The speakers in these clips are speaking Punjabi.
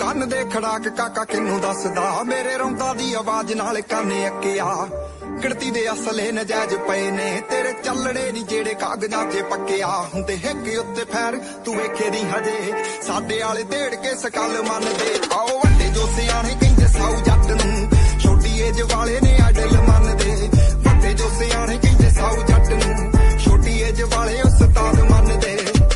ਕੰਨ ਦੇ ਖੜਾਕ ਕਾਕਾ ਕਿਨੂੰ ਦੱਸਦਾ ਮੇਰੇ ਰੌਂਦਾ ਦੀ ਆਵਾਜ਼ ਨਾਲ ਕੰਨ ਅੱਕਿਆ ਗਿਣਤੀ ਦੇ ਅਸਲੇ ਨਜਾਇਜ਼ ਪਏ ਨੇ ਤੇਰੇ ਚੱਲੜੇ ਨਹੀਂ ਜਿਹੜੇ ਕਾਗਜ਼ਾਂ 'ਚ ਪੱਕਿਆ ਹੁੰਦੇ ਹਿੱਕ ਉੱਤੇ ਫੈਰ ਤੂੰ ਵੇਖੇ ਨਹੀਂ ਹਜੇ ਸਾਡੇ ਵਾਲੇ ਢੇੜ ਕੇ ਸਕਲ ਮੰਨਦੇ ਆਓ ਵੱਡੇ ਜੋ ਸਿਆਣੇ ਕਹਿੰਦੇ ਸਾਊ ਜੱਟ ਨੂੰ ਛੋਟੀ ਏਜ ਵਾਲੇ ਨੇ ਆਡਲ ਮੰਨਦੇ ਵੱਡੇ ਜੋ ਸਿਆਣੇ ਕਹਿੰਦੇ ਸਾਊ ਜੱਟ ਨੂੰ ਛੋਟੀ ਏਜ ਵਾਲੇ ਉਸਤਾਦ ਮੰਨਦੇ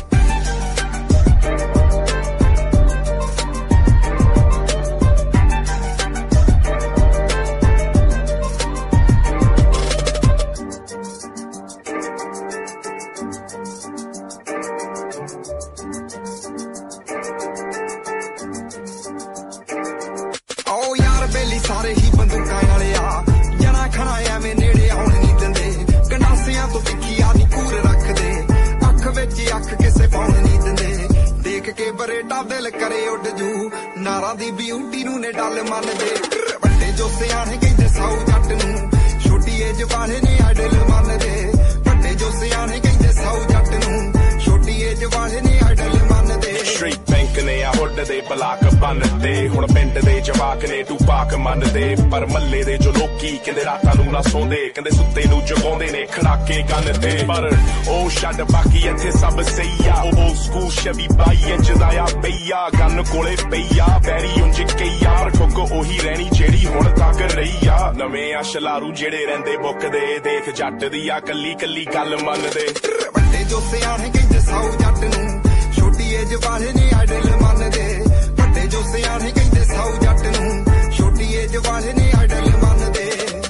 ਸਾਰੇ ਹੀ ਬੰਦੂਕਾਂ ਵਾਲੇ ਆ ਜਣਾ ਖਣਾ ਐਵੇਂ ਨੇੜੇ ਆਉਣ ਨਹੀਂ ਦਿੰਦੇ ਗੰਡਾਸਿਆਂ ਤੋਂ ਤਿੱਖੀਆਂ ਨੀ ਕੂਰ ਰੱਖਦੇ ਅੱਖ ਵਿੱਚ ਅੱਖ ਕਿਸੇ ਪਾਉਣ ਨਹੀਂ ਦਿੰਦੇ ਦੇਖ ਕੇ ਬਰੇਟਾ ਦਿਲ ਕਰੇ ਉੱਡ ਜੂ ਨਾਰਾਂ ਦੀ ਬਿਊਟੀ ਨੂੰ ਨੇ ਡੱਲ ਮੰਨਦੇ ਵੱਡੇ ਜੋ ਸਿਆਣੇ ਕਹਿੰਦੇ ਸਾਊ ਜੱਟ ਨੂੰ ਛੋਟੀ ਏਜ ਵਾਲੇ ਨੇ ਆਡਲ ਮੰਨਦੇ ਵੱਡੇ ਜੋ ਸਿਆਣੇ ਕਹਿੰਦੇ ਸਾਊ ਜੱਟ ਨੂੰ ਛੋਟੀ ਏਜ ਵਾਲੇ ਨੇ ਆਡਲ ਮੰਨਦੇ ਸਟ੍ਰੀਟ ਬੈਂਕ ਨੇ ਆ ਹੁੱਡ ਦੇ ਬਲਾਕ ਬੰਨਦੇ ਹੁਣ ਪਿੰਡ ਦੇ ਜਵਾਕ ਨੇ ਟੂਪਾਕ ਮੰਨਦੇ ਪਰ ਮੱਲੇ ਦੇ ਜੋ ਲੋਕੀ ਕਹਿੰਦੇ ਰਾਤਾਂ ਨੂੰ ਨਾ ਸੌਂਦੇ ਕਹਿੰਦੇ ਸੁੱਤੇ ਨੂੰ ਜਗਾਉਂਦੇ ਨੇ ਖੜਾਕੇ ਕੰਨ ਤੇ ਪਰ ਉਹ ਛੱਡ ਬਾਕੀ ਇੱਥੇ ਸਭ ਸਹੀ ਆ ਉਹ ਸਕੂਲ ਸ਼ਬੀ 22 ਇੰਚ ਦਾ ਆ ਪਈਆ ਗੰਨ ਕੋਲੇ ਪਈਆ ਬੈਰੀ ਉਂਝ ਕਈਆ ਪਰ ਠੁੱਕ ਉਹੀ ਰਹਿਣੀ ਜਿਹੜੀ ਹੁਣ ਤੱਕ ਰਹੀ ਆ ਨਵੇਂ ਆ ਸ਼ਲਾਰੂ ਜਿਹੜੇ ਰਹਿੰਦੇ ਬੁੱਕਦੇ ਦੇਖ ਜੱਟ ਦੀ ਆ ਕੱਲੀ ਕੱਲੀ ਗੱਲ ਮੰਨਦੇ ਵੱਡੇ ਜੋ ਸਿਆਣੇ ਕਹਿੰਦੇ ਸਾਊ ਜੱਟ ਨੂੰ ਛੋਟੀ ਏਜ ਵਾਲੇ ਨੇ ਆਡਲ ਮੰਨਦੇ ਵੱਡੇ ਜੋ ਸਿਆਣੇ ਕਹਿੰਦੇ ਸਾਊ ਜੱਟ ਨੂੰ ਛੋਟੀ ਏਜ ਵਾਲੇ ਨੇ ਆਡਲ ਮੰਨਦੇ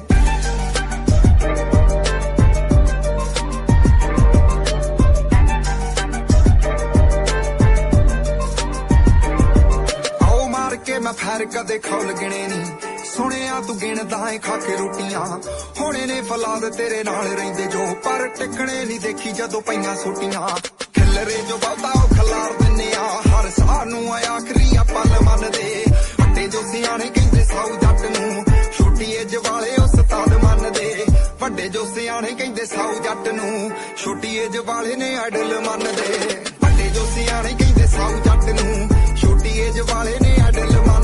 ਆਓ ਮਾਰ ਕੇ ਮੈਂ ਫੈਰ ਕਦੇ ਖੌਲ ਗਿਣੇ ਨੀ ਸੁਣਿਆ ਤੂੰ ਗਿਣਦਾ ਏ ਖਾ ਕੇ ਰੋਟੀਆਂ ਹੋਣੇ ਨੇ ਫਲਾਦ ਤੇਰੇ ਨਾਲ ਰਹਿੰਦੇ ਜੋ ਪਰ ਟਿਕਣੇ ਨਹੀਂ ਦੇਖੀ ਜਦੋਂ ਪਈਆਂ ਸੋਟੀਆਂ ਖਿਲਰੇ ਜੋ ਬਹੁਤਾ ਉਹ ਖਲਾਰ ਦਿੰਨੇ ਆ ਹਰ ਸਾਹ ਨੂੰ ਆ ਆਖਰੀ ਆ ਪਲ ਮੰਨਦੇ ਵੱਡੇ ਜੋ ਸਿਆਣੇ ਕਹਿੰਦੇ ਸਾਊ ਜੱਟ ਨੂੰ ਛੋਟੀ ਏਜ ਵਾਲੇ ਉਸਤਾਦ ਮੰਨਦੇ ਵੱਡੇ ਜੋ ਸਿਆਣੇ ਕਹਿੰਦੇ ਸਾਊ ਜੱਟ ਨੂੰ ਛੋਟੀ ਏਜ ਵਾਲੇ ਨੇ ਆਡਲ ਮੰਨਦੇ ਵੱਡੇ ਜੋ ਸਿਆਣੇ ਕਹਿੰਦੇ ਸਾਊ ਜੱਟ ਨੂੰ ਛੋਟੀ ਏਜ ਵਾਲੇ ਨੇ ਆਡਲ